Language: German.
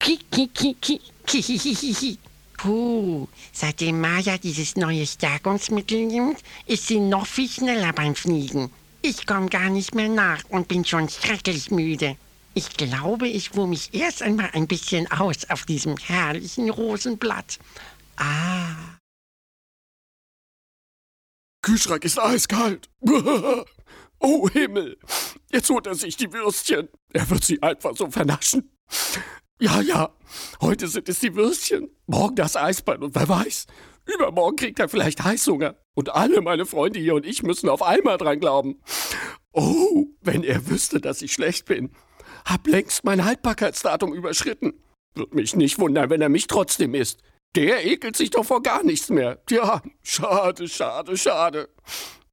Puh, seitdem Maja dieses neue Stärkungsmittel nimmt, ist sie noch viel schneller beim Fliegen. Ich komme gar nicht mehr nach und bin schon schrecklich müde. Ich glaube, ich ruhe mich erst einmal ein bisschen aus auf diesem herrlichen Rosenblatt. Ah. Kühlschrank ist eiskalt. Oh Himmel, jetzt holt er sich die Würstchen. Er wird sie einfach so vernaschen. Ja, heute sind es die Würstchen, morgen das Eisbein und wer weiß, übermorgen kriegt er vielleicht Heißhunger. Und alle meine Freunde hier und ich müssen auf einmal dran glauben. Oh, wenn er wüsste, dass ich schlecht bin. Hab längst mein Haltbarkeitsdatum überschritten. Wird mich nicht wundern, wenn er mich trotzdem isst. Der ekelt sich doch vor gar nichts mehr. Tja, schade.